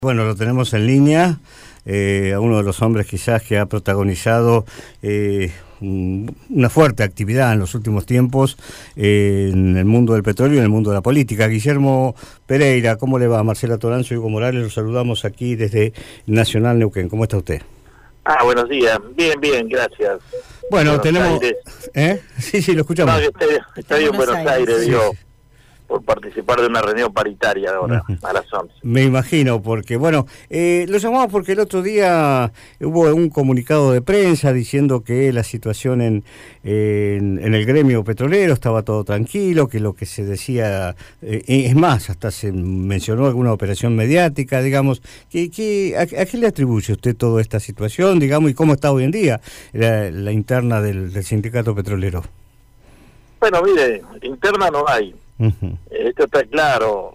Bueno, lo tenemos en línea, a uno de los hombres quizás que ha protagonizado una fuerte actividad en los últimos tiempos en el mundo del petróleo y en el mundo de la política. Guillermo Pereira, ¿cómo le va? Marcela Toranzo y Hugo Morales, los saludamos aquí desde Nacional Neuquén. ¿Cómo está usted? Buenos días. Bien, gracias. Bueno, Buenos tenemos... Aires. Sí, lo escuchamos. No, está bien Buenos Aires, sí, digo, sí. Por participar de una reunión paritaria ahora, a las 11. Me imagino, porque, bueno, lo llamamos porque el otro día hubo un comunicado de prensa diciendo que la situación en el gremio petrolero estaba todo tranquilo, que lo que se decía, es más, hasta se mencionó alguna operación mediática, digamos. ¿A qué le atribuye usted toda esta situación, digamos, y cómo está hoy en día la interna del sindicato petrolero? Bueno, mire, interna no hay. Esto está claro,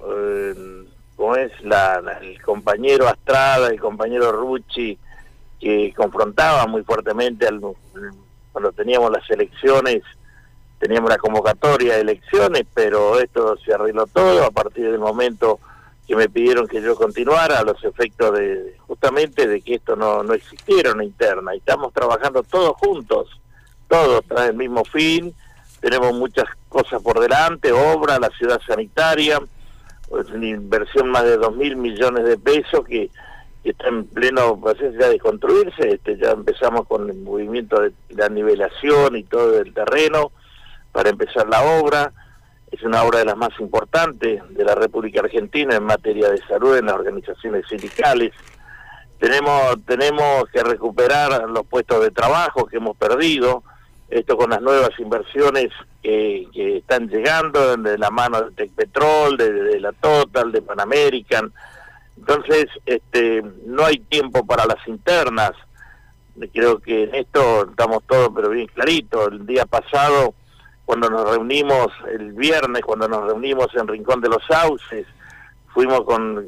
como es el compañero Astrada, el compañero Rucci, que confrontaban muy fuertemente cuando teníamos las elecciones, teníamos la convocatoria de elecciones, pero esto se arregló todo a partir del momento que me pidieron que yo continuara, a los efectos justamente de que esto no existiera una interna, y estamos trabajando todos juntos, todos tras el mismo fin. Tenemos muchas cosas por delante, obra, la ciudad sanitaria, una inversión más de 2.000 millones de pesos que está en pleno proceso ya de construirse. Ya empezamos con el movimiento de la nivelación y todo el terreno para empezar la obra. Es una obra de las más importantes de la República Argentina en materia de salud en las organizaciones sindicales. Tenemos que recuperar los puestos de trabajo que hemos perdido. Esto con las nuevas inversiones que están llegando de la mano de Tecpetrol, de la Total, de Pan American. Entonces, no hay tiempo para las internas. Creo que en esto estamos todos pero bien claritos. El día pasado, cuando nos reunimos, el viernes, cuando nos reunimos en Rincón de los Sauces, fuimos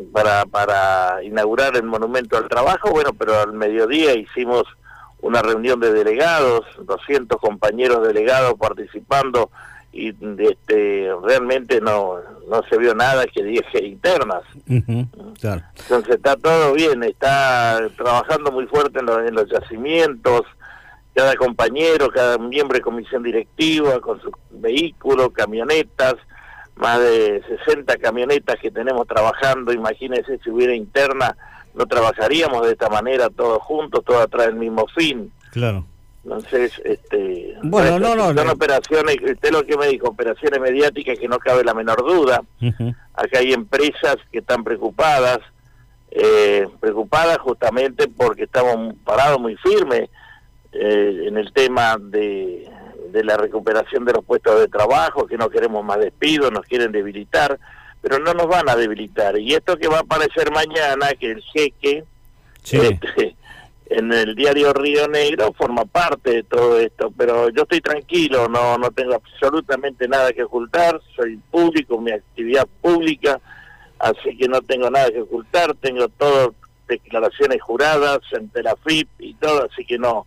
para inaugurar el Monumento al Trabajo, bueno, pero al mediodía hicimos una reunión de delegados, 200 compañeros delegados participando, y realmente no se vio nada que dije internas. Claro. Entonces está todo bien, está trabajando muy fuerte en los yacimientos, cada compañero, cada miembro de comisión directiva con su vehículo, camionetas, más de 60 camionetas que tenemos trabajando. Imagínense si hubiera interna, no trabajaríamos de esta manera todos juntos, todos atrás del mismo fin. Claro. Entonces, bueno, son operaciones, usted lo que me dijo, operaciones mediáticas que no cabe la menor duda. Acá hay empresas que están preocupadas justamente porque estamos parados muy firmes en el tema de la recuperación de los puestos de trabajo, que no queremos más despidos, nos quieren debilitar, pero no nos van a debilitar. Y esto que va a aparecer mañana, que el jeque, sí, en el diario Río Negro, forma parte de todo esto, pero yo estoy tranquilo, no tengo absolutamente nada que ocultar, soy público, mi actividad pública, así que no tengo nada que ocultar, tengo todo declaraciones juradas ante la FIP y todo, así que no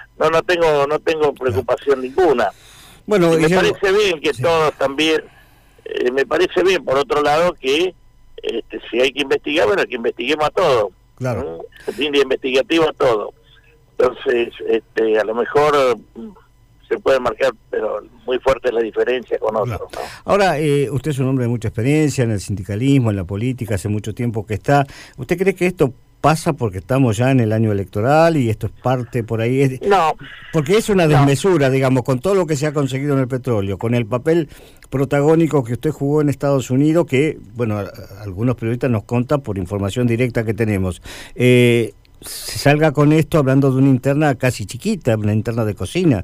tengo preocupación ninguna. Bueno, me parece bien que todos también, me parece bien, por otro lado, que si hay que investigar, bueno, que investiguemos a todo. Claro. Línea investigativa a todo. Entonces, a lo mejor se puede marcar, pero muy fuerte la diferencia con otros. Claro. ¿No? Ahora, usted es un hombre de mucha experiencia en el sindicalismo, en la política, hace mucho tiempo que está. ¿Usted cree que esto pasa porque estamos ya en el año electoral y esto es parte por ahí? No. Porque es una desmesura, digamos, con todo lo que se ha conseguido en el petróleo, con el papel protagónico que usted jugó en Estados Unidos, que, bueno, algunos periodistas nos contan por información directa que tenemos. Se salga con esto hablando de una interna casi chiquita, una interna de cocina.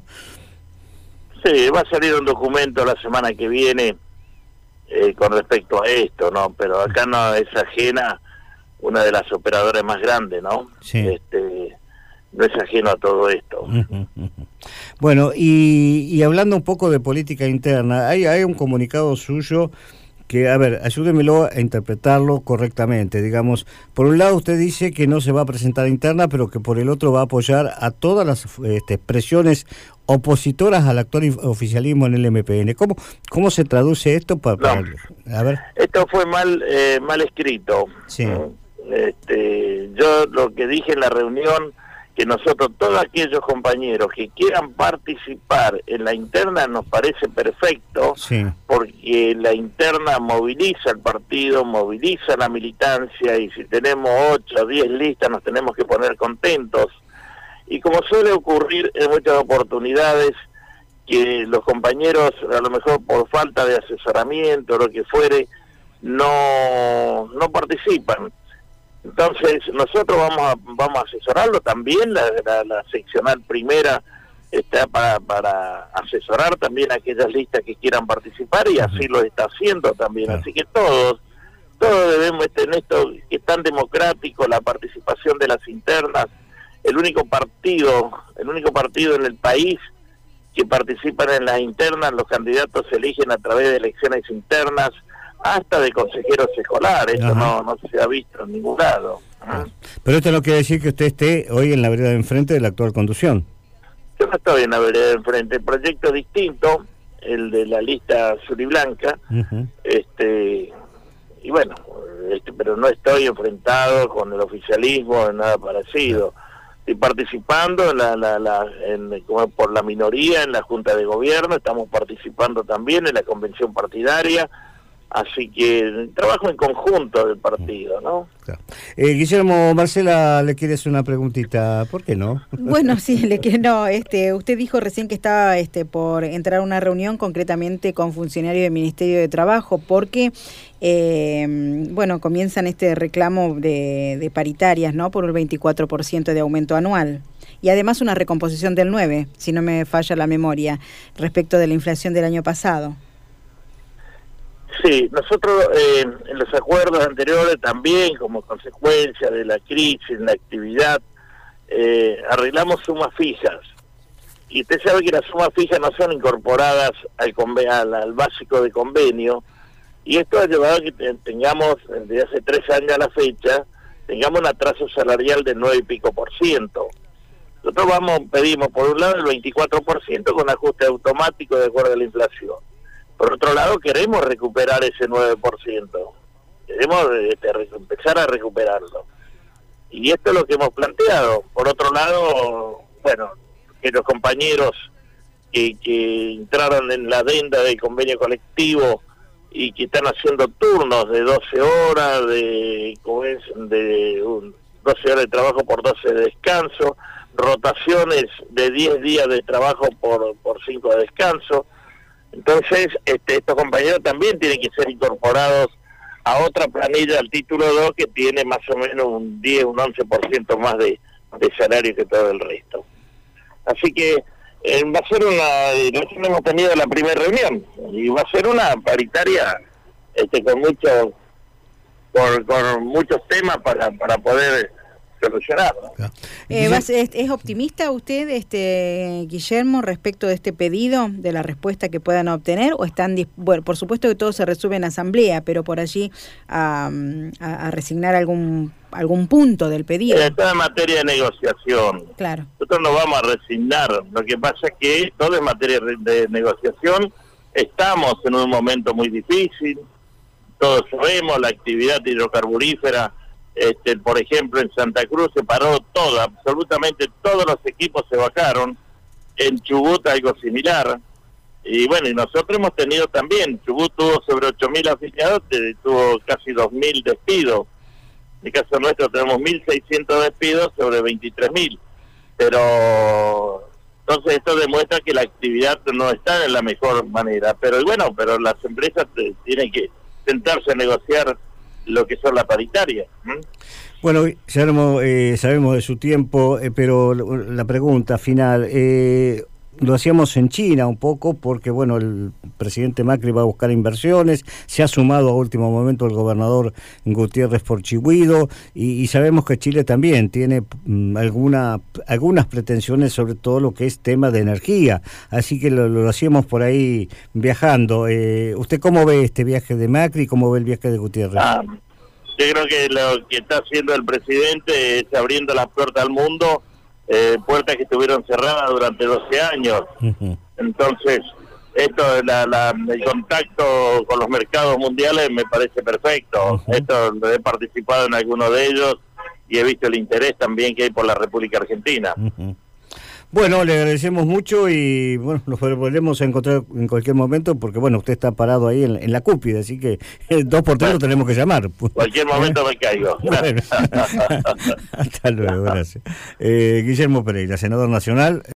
Sí, va a salir un documento la semana que viene con respecto a esto, ¿no? Pero acá no es ajena una de las operadoras más grandes, ¿no? Sí. No es ajeno a todo esto. Bueno, y hablando un poco de política interna, hay un comunicado suyo que, a ver, ayúdemelo a interpretarlo correctamente. Digamos, por un lado usted dice que no se va a presentar interna, pero que por el otro va a apoyar a todas las expresiones opositoras al actual oficialismo en el MPN. ¿Cómo se traduce esto? A ver. Esto fue mal escrito. Sí. yo lo que dije en la reunión, que nosotros, todos aquellos compañeros que quieran participar en la interna, nos parece perfecto, sí, porque la interna moviliza el partido, moviliza la militancia, y si tenemos 8 o 10 listas nos tenemos que poner contentos. Y como suele ocurrir en muchas oportunidades, que los compañeros, a lo mejor por falta de asesoramiento o lo que fuere, no participan. Entonces nosotros vamos a asesorarlo también, la seccional primera está para asesorar también a aquellas listas que quieran participar, y así lo está haciendo también. Así que todos debemos, en esto que es tan democrático, la participación de las internas, el único partido en el país que participan en las internas, los candidatos se eligen a través de elecciones internas, hasta de consejeros escolares. Esto no se ha visto en ningún lado. Pero esto no quiere decir que usted esté hoy en la vereda de enfrente de la actual conducción. Yo no estoy en la vereda de enfrente, el proyecto es distinto, el de la lista azul y blanca, y bueno, pero no estoy enfrentado con el oficialismo, en nada parecido. Estoy participando como por la minoría en la Junta de Gobierno, estamos participando también en la convención partidaria. Así que trabajo en conjunto del partido, ¿no? Claro. Guillermo, Marcela le quiere hacer una preguntita, ¿por qué no? Bueno, sí, usted dijo recién que estaba por entrar a una reunión concretamente con funcionarios del Ministerio de Trabajo, porque comienzan este reclamo de paritarias, ¿no? Por el 24% de aumento anual. Y además una recomposición del 9%, si no me falla la memoria, respecto de la inflación del año pasado. Sí, nosotros en los acuerdos anteriores también, como consecuencia de la crisis, la actividad, arreglamos sumas fijas. Y usted sabe que las sumas fijas no son incorporadas al básico de convenio, y esto ha llevado a que tengamos, desde hace 3 años a la fecha, tengamos un atraso salarial del 9 y pico %. Nosotros pedimos por un lado el 24% con ajuste automático de acuerdo a la inflación. Por otro lado, queremos recuperar ese 9%. Queremos empezar a recuperarlo. Y esto es lo que hemos planteado. Por otro lado, que los compañeros que entraron en la adenda del convenio colectivo y que están haciendo turnos de 12 horas, de 12 horas de trabajo por 12 de descanso, rotaciones de 10 días de trabajo por 5 de descanso. Entonces, estos compañeros también tienen que ser incorporados a otra planilla del título 2 que tiene más o menos un 10, un 11% más de salario que todo el resto. Así que va a ser nosotros hemos tenido la primera reunión y va a ser una paritaria con muchos temas para poder solucionarlo. ¿Es optimista usted, Guillermo, respecto de este pedido, de la respuesta que puedan obtener, o están, por supuesto que todo se resuelve en asamblea, pero por allí a resignar algún punto del pedido? Está en materia de negociación. Claro. Nosotros no vamos a resignar, lo que pasa es que todo es materia de negociación. Estamos en un momento muy difícil, todos sabemos, la actividad hidrocarburífera, por ejemplo, en Santa Cruz se paró absolutamente todos los equipos se bajaron, en Chubut algo similar, y bueno, y nosotros hemos tenido también, Chubut tuvo sobre 8.000 afiliados, tuvo casi 2.000 despidos, en el caso nuestro tenemos 1.600 despidos sobre 23.000, pero entonces esto demuestra que la actividad no está en la mejor manera, pero las empresas tienen que sentarse a negociar lo que son la paritaria. Bueno, Guillermo, sabemos de su tiempo, pero la pregunta final, lo hacíamos en China un poco porque, el presidente Macri va a buscar inversiones, se ha sumado a último momento el gobernador Gutiérrez por Chihuido, y sabemos que Chile también tiene algunas pretensiones sobre todo lo que es tema de energía, así que lo hacíamos por ahí viajando. ¿Usted cómo ve este viaje de Macri y cómo ve el viaje de Gutiérrez? Yo creo que lo que está haciendo el presidente es abriendo las puertas al mundo, puertas que estuvieron cerradas durante 12 años. Uh-huh. Entonces, esto, el contacto con los mercados mundiales me parece perfecto. Esto, he participado en alguno de ellos y he visto el interés también que hay por la República Argentina. Bueno, le agradecemos mucho y bueno, nos volvemos a encontrar en cualquier momento porque bueno, usted está parado ahí en la cúpide, así que 2 por 3 lo tenemos que llamar. Cualquier momento me caigo. Bueno. Hasta luego, gracias. Guillermo Pereira, senador nacional.